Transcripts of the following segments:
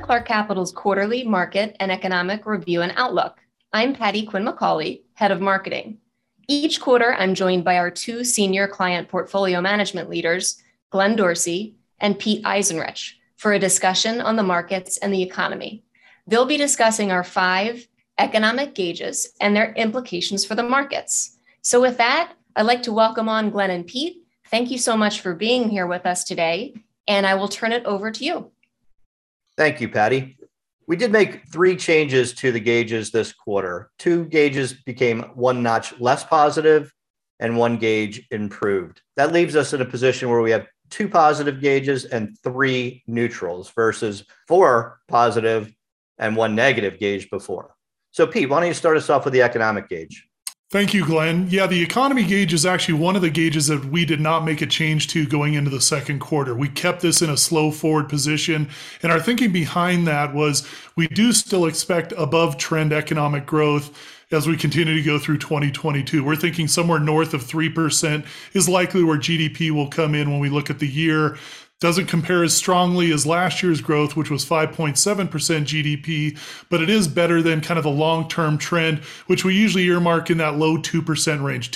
Clark Capital's quarterly market and economic review and outlook. I'm Patty Quinn McCauley, head of marketing. Each quarter, I'm joined by our two senior client portfolio management leaders, Glenn Dorsey and Pete Eisenrich, for a discussion on the markets and the economy. They'll be discussing our 5 economic gauges and their implications for the markets. So with that, I'd like to welcome on Glenn and Pete. Thank you so much for being here with us today, and I will turn it over to you. Thank you, Patty. We did make 3 changes to the gauges this quarter. 2 gauges became 1 notch less positive and 1 gauge improved. That leaves us in a position where we have 2 positive gauges and 3 neutrals versus 4 positive and 1 negative gauge before. So Pete, why don't you start us off with the economic gauge? Thank you, Glenn. Yeah, the economy gauge is actually one of the gauges that we did not make a change to going into the second quarter. We kept this in a slow forward position. And our thinking behind that was we do still expect above trend economic growth as we continue to go through 2022. We're thinking somewhere north of 3% is likely where GDP will come in when we look at the year. Doesn't compare as strongly as last year's growth, which was 5.7% GDP, but it is better than kind of the long-term trend, which we usually earmark in that low 2% range,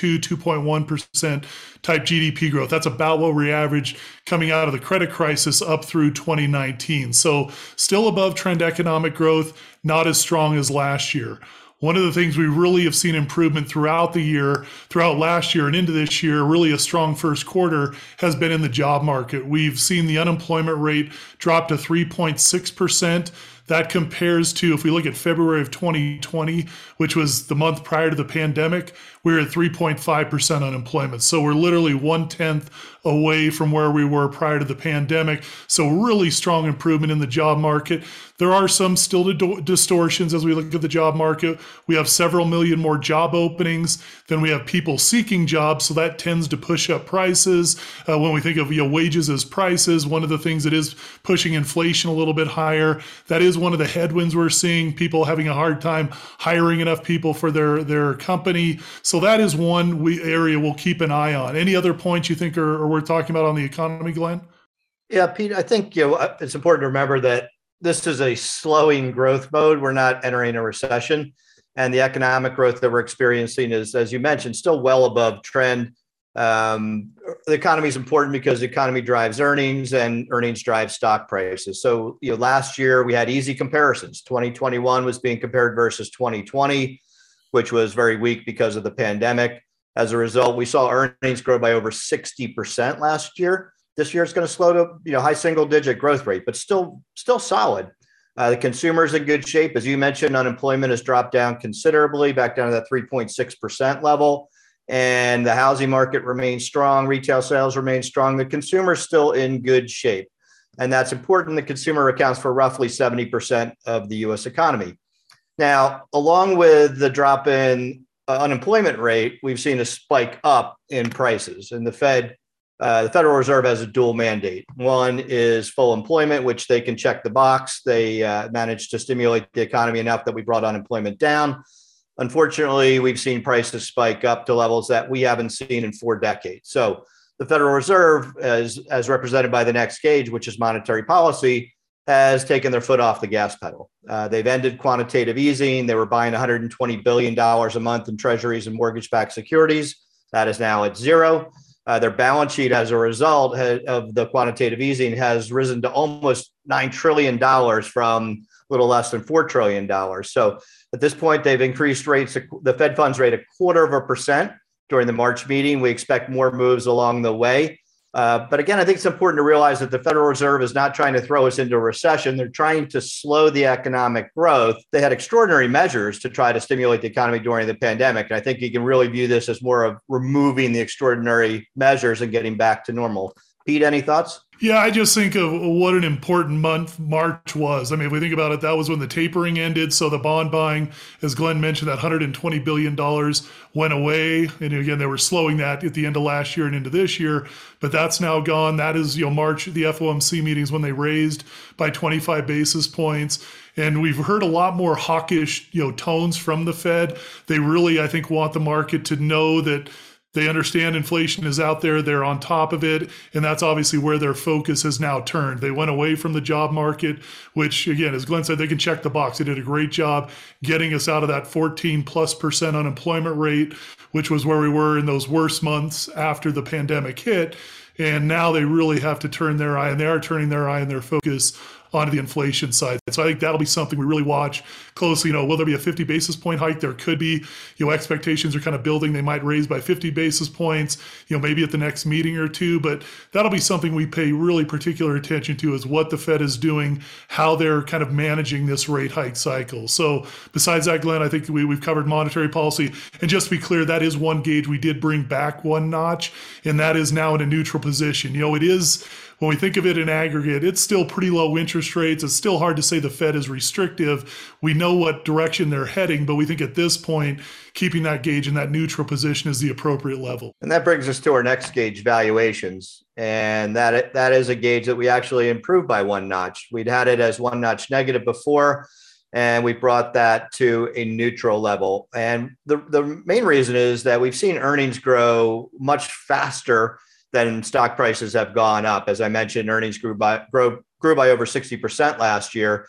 2.1% type GDP growth. That's about what we averaged coming out of the credit crisis up through 2019. So still above trend economic growth, not as strong as last year. One of the things we really have seen improvement throughout the year, throughout last year and into this year, really a strong first quarter, has been in the job market. We've seen the unemployment rate drop to 3.6%. That compares to, if we look at February of 2020, which was the month prior to the pandemic, we were at 3.5% unemployment. So we're literally 1/10 away from where we were prior to the pandemic. So really strong improvement in the job market. There are some still distortions as we look at the job market. We have several million more job openings than we have people seeking jobs. So that tends to push up prices. When we think of wages as prices, one of the things that is pushing inflation a little bit higher, that is one of the headwinds we're seeing, people having a hard time hiring enough people for their company. So that is one area we'll keep an eye on. Any other points you think are worth talking about on the economy, Glenn? Yeah, Pete, I think it's important to remember that this is a slowing growth mode. We're not entering a recession. And the economic growth that we're experiencing is, as you mentioned, still well above trend. The economy is important because the economy drives earnings and earnings drive stock prices. So, last year we had easy comparisons. 2021 was being compared versus 2020, which was very weak because of the pandemic. As a result, we saw earnings grow by over 60% last year. This year it's going to slow to high single digit growth rate, but still solid. The consumer is in good shape. As you mentioned, unemployment has dropped down considerably, back down to that 3.6% level. And the housing market remains strong. Retail sales remain strong. The consumer is still in good shape. And that's important. The consumer accounts for roughly 70% of the U.S. economy. Now, along with the drop in unemployment rate, we've seen a spike up in prices. And the Federal Reserve has a dual mandate. One is full employment, which they can check the box. They managed to stimulate the economy enough that we brought unemployment down. Unfortunately, we've seen prices spike up to levels that we haven't seen in 4 decades. So the Federal Reserve, as represented by the next gauge, which is monetary policy, has taken their foot off the gas pedal. They've ended quantitative easing. They were buying $120 billion a month in treasuries and mortgage-backed securities. That is now at zero. Their balance sheet, as a result of the quantitative easing, has risen to almost $9 trillion from a little less than $4 trillion. So at this point, they've increased rates, the Fed funds rate 0.25% during the March meeting. We expect more moves along the way. But again, I think it's important to realize that the Federal Reserve is not trying to throw us into a recession. They're trying to slow the economic growth. They had extraordinary measures to try to stimulate the economy during the pandemic. And I think you can really view this as more of removing the extraordinary measures and getting back to normal. Pete, any thoughts? Yeah, I just think of what an important month March was. I mean, if we think about it, that was when the tapering ended. So the bond buying, as Glenn mentioned, that $120 billion went away. And again, they were slowing that at the end of last year and into this year, but that's now gone. That is, March, the FOMC meetings when they raised by 25 basis points. And we've heard a lot more hawkish, tones from the Fed. They really, I think, want the market to know that They understand inflation is out there. They're on top of it. And that's obviously where their focus has now turned. They went away from the job market, which again, as Glenn said, they can check the box. They did a great job getting us out of that 14+% unemployment rate, which was where we were in those worst months after the pandemic hit. And now they really have to turn their eye, and they are turning their eye and their focus onto the inflation side. So I think that'll be something we really watch closely. Will there be a 50 basis point hike? There could be. Expectations are kind of building. They might raise by 50 basis points, maybe at the next meeting or two. But that'll be something we pay really particular attention to, is what the Fed is doing, how they're kind of managing this rate hike cycle. So besides that, Glenn, I think we've covered monetary policy. And just to be clear, that is one gauge we did bring back one notch, and that is now in a neutral position. It is, when we think of it in aggregate, it's still pretty low interest rates. It's still hard to say the Fed is restrictive. We know what direction they're heading, but we think at this point, keeping that gauge in that neutral position is the appropriate level. And that brings us to our next gauge, valuations. And that is a gauge that we actually improved by one notch. We'd had it as one notch negative before, and we brought that to a neutral level. And the main reason is that we've seen earnings grow much faster than stock prices have gone up. As I mentioned, earnings grew by over 60% last year.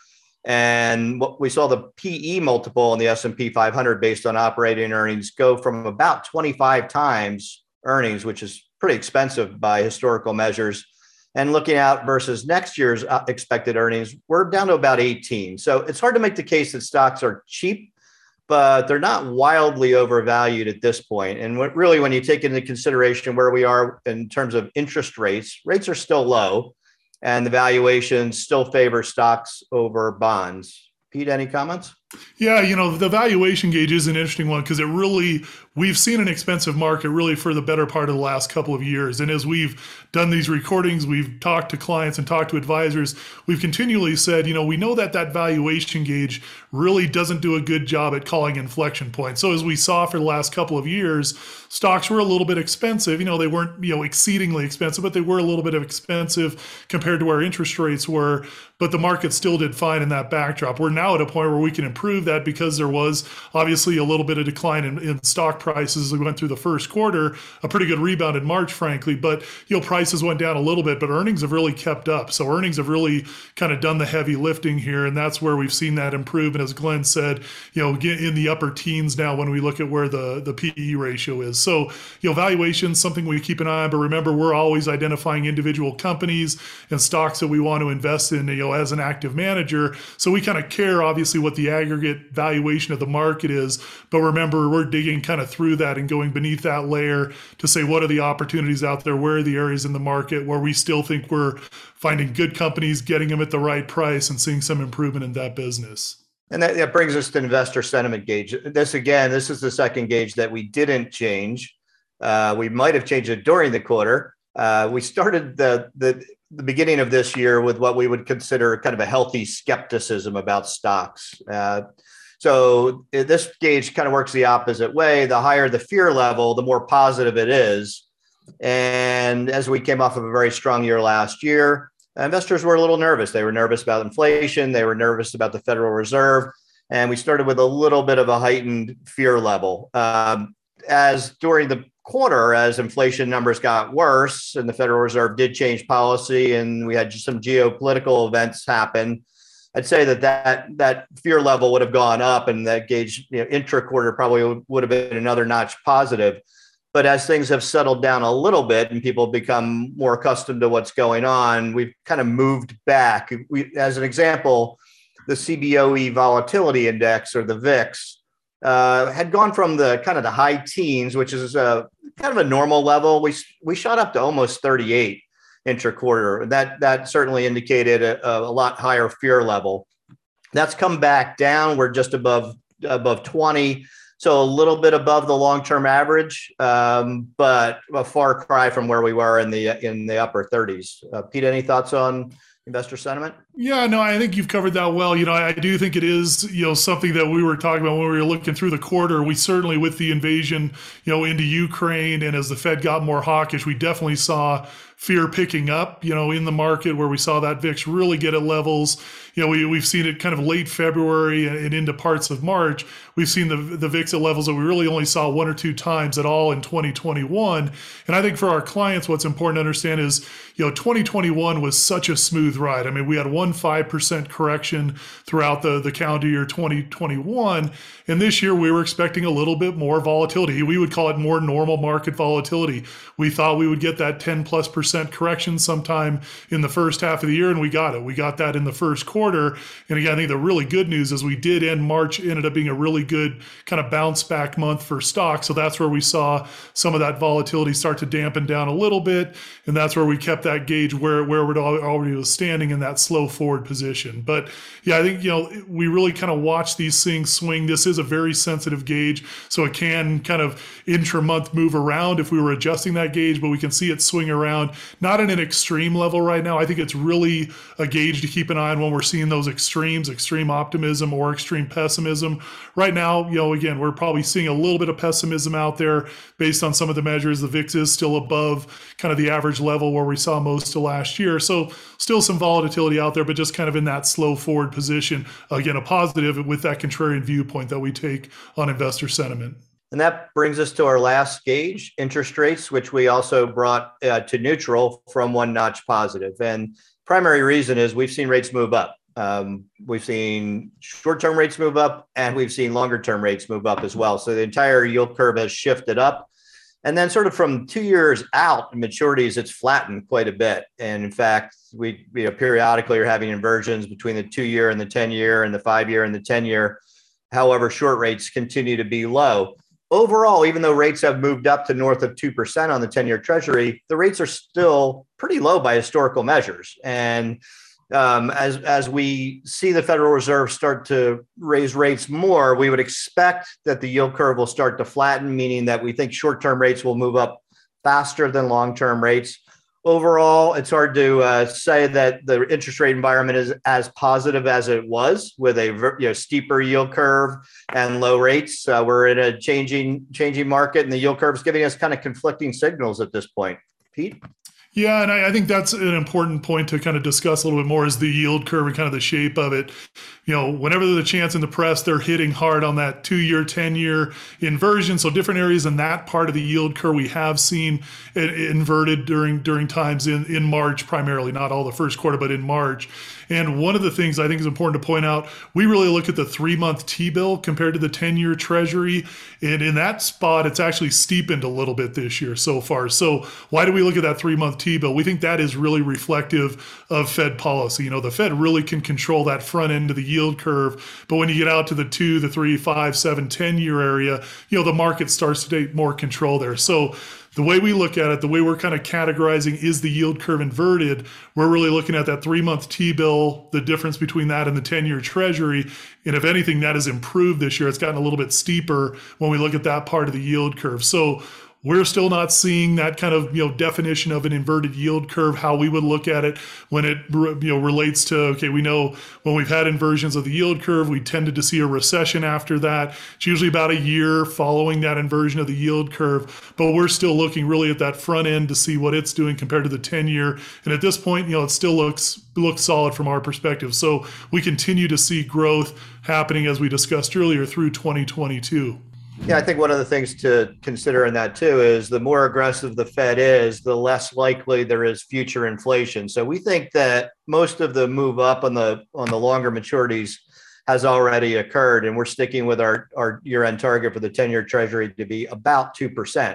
And what we saw, the PE multiple in the S&P 500 based on operating earnings go from about 25 times earnings, which is pretty expensive by historical measures. And looking out versus next year's expected earnings, we're down to about 18. So it's hard to make the case that stocks are cheap, but they're not wildly overvalued at this point. And really, when you take into consideration where we are in terms of interest rates, rates are still low, and the valuations still favor stocks over bonds. Pete, any comments? Yeah, the valuation gauge is an interesting one, because we've seen an expensive market really for the better part of the last couple of years. And as we've done these recordings, we've talked to clients and talked to advisors, we've continually said, we know that valuation gauge really doesn't do a good job at calling inflection points. So as we saw for the last couple of years, stocks were a little bit expensive. They weren't, exceedingly expensive, but they were a little bit expensive compared to where interest rates were. But the market still did fine in that backdrop. We're now at a point where we can improve that, because there was obviously a little bit of decline in stock prices as we went through the first quarter, a pretty good rebound in March, frankly, but prices went down a little bit, but earnings have really kept up. So earnings have really kind of done the heavy lifting here, and that's where we've seen that improve. And as Glenn said, get in the upper teens now when we look at where the PE ratio is. So, valuation, something we keep an eye on, but remember, we're always identifying individual companies and stocks that we want to invest in, as an active manager. So we kind of care, obviously, what the aggregate valuation of the market is, but remember, we're digging kind of through that and going beneath that layer to say, what are the opportunities out there? Where are the areas in the market where we still think we're finding good companies, getting them at the right price, and seeing some improvement in that business? And that brings us to investor sentiment gauge. This is the second gauge that we didn't change. We might have changed it during the quarter. We started the beginning of this year with what we would consider kind of a healthy skepticism about stocks. So this gauge kind of works the opposite way. The higher the fear level, the more positive it is. And as we came off of a very strong year last year, investors were a little nervous. They were nervous about inflation. They were nervous about the Federal Reserve. And we started with a little bit of a heightened fear level. As during the quarter, as inflation numbers got worse and the Federal Reserve did change policy and we had just some geopolitical events happen, I'd say that fear level would have gone up, and that gauge, intra-quarter probably would have been another notch positive. But as things have settled down a little bit and people become more accustomed to what's going on, we've kind of moved back. As an example, the CBOE volatility index, or the VIX, had gone from the kind of the high teens, which is kind of a normal level. We shot up to almost 38 intra-quarter. That certainly indicated a lot higher fear level. That's come back down. We're just above 20. So a little bit above the long-term average, but a far cry from where we were in the upper 30s. Pete, any thoughts on investor sentiment? Yeah, no, I think you've covered that well. I do think it is, something that we were talking about when we were looking through the quarter. We certainly, with the invasion, into Ukraine, and as the Fed got more hawkish, we definitely saw fear picking up, in the market, where we saw that VIX really get at levels. We've seen it kind of late February and into parts of March. We've seen the VIX at levels that we really only saw one or two times at all in 2021. And I think for our clients, what's important to understand is, 2021 was such a smooth ride. I mean, we had 5% correction throughout the calendar year 2021. And this year we were expecting a little bit more volatility. We would call it more normal market volatility. We thought we would get that 10+% correction sometime in the first half of the year, and we got it. We got that in the first quarter. And again, I think the really good news is we did end March, ended up being a really good kind of bounce back month for stocks. So that's where we saw some of that volatility start to dampen down a little bit. And that's where we kept that gauge where it already was standing in that slow forward position. But yeah, I think, we really kind of watch these things swing. This is a very sensitive gauge, so it can kind of intra-month move around if we were adjusting that gauge, but we can see it swing around, not at an extreme level right now. I think it's really a gauge to keep an eye on when we're seeing those extremes, extreme optimism or extreme pessimism. Right now, again, we're probably seeing a little bit of pessimism out there based on some of the measures. The VIX is still above kind of the average level where we saw most of last year. So still some volatility out there, but just kind of in that slow forward position. Again, a positive with that contrarian viewpoint that we take on investor sentiment. And that brings us to our last gauge, interest rates, which we also brought to neutral from one notch positive. And primary reason is we've seen rates move up. We've seen short-term rates move up, and we've seen longer-term rates move up as well. So the entire yield curve has shifted up. And then sort of from 2 years out, maturities, it's flattened quite a bit. And in fact, we periodically are having inversions between the 2-year and the 10-year and the 5-year and the 10-year. However, short rates continue to be low. Overall, even though rates have moved up to north of 2% on the 10-year Treasury, the rates are still pretty low by historical measures. And as we see the Federal Reserve start to raise rates more, we would expect that the yield curve will start to flatten, meaning that we think short-term rates will move up faster than long-term rates. Overall, it's hard to say that the interest rate environment is as positive as it was with a steeper yield curve and low rates. We're in a changing market, and the yield curve is giving us kind of conflicting signals at this point. Pete? Yeah, and I think that's an important point to kind of discuss a little bit more, is the yield curve and kind of the shape of it. Whenever there's a chance in the press, they're hitting hard on that 2-year, 10-year inversion. So different areas in that part of the yield curve we have seen it inverted during times in March, primarily, not all the first quarter, but in March. And one of the things I think is important to point out, we really look at the 3-month T-bill compared to the 10-year Treasury. And in that spot, it's actually steepened a little bit this year so far. So why do we look at that 3-month T-bill? We think that is really reflective of Fed policy. The Fed really can control that front end of the yield curve. But when you get out to the 2, the 3, 5, 7, 10-year area, the market starts to take more control there. So the way we look at it, the way we're kind of categorizing, is the yield curve inverted? We're really looking at that 3-month T-bill, the difference between that and the 10-year Treasury. And if anything, that has improved this year. It's gotten a little bit steeper when we look at that part of the yield curve. So we're still not seeing that kind of definition of an inverted yield curve, how we would look at it when it relates to, okay, we know when we've had inversions of the yield curve, we tended to see a recession after that. It's usually about a year following that inversion of the yield curve, but we're still looking really at that front end to see what it's doing compared to the 10-year. And at this point, it still looks solid from our perspective. So we continue to see growth happening, as we discussed earlier, through 2022. Yeah, I think one of the things to consider in that too is the more aggressive the Fed is, the less likely there is future inflation. So we think that most of the move up on the longer maturities has already occurred, and we're sticking with our year-end target for the 10-year Treasury to be about 2%.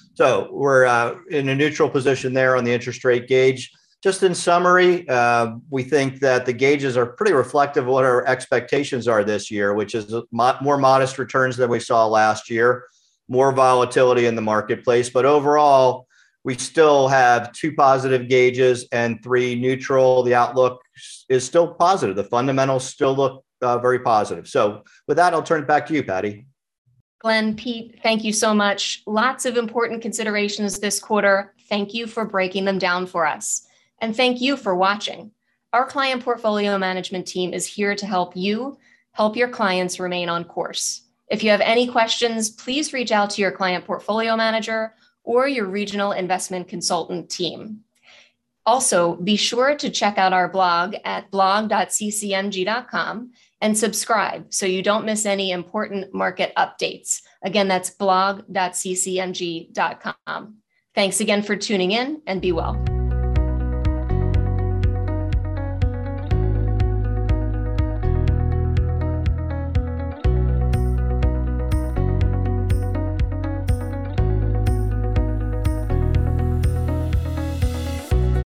So we're in a neutral position there on the interest rate gauge. Just in summary, we think that the gauges are pretty reflective of what our expectations are this year, which is more modest returns than we saw last year, more volatility in the marketplace. But overall, we still have 2 positive gauges and 3 neutral. The outlook is still positive. The fundamentals still look very positive. So with that, I'll turn it back to you, Patty. Glenn, Pete, thank you so much. Lots of important considerations this quarter. Thank you for breaking them down for us. And thank you for watching. Our client portfolio management team is here to help you help your clients remain on course. If you have any questions, please reach out to your client portfolio manager or your regional investment consultant team. Also, be sure to check out our blog at blog.ccmg.com and subscribe so you don't miss any important market updates. Again, that's blog.ccmg.com. Thanks again for tuning in, and be well.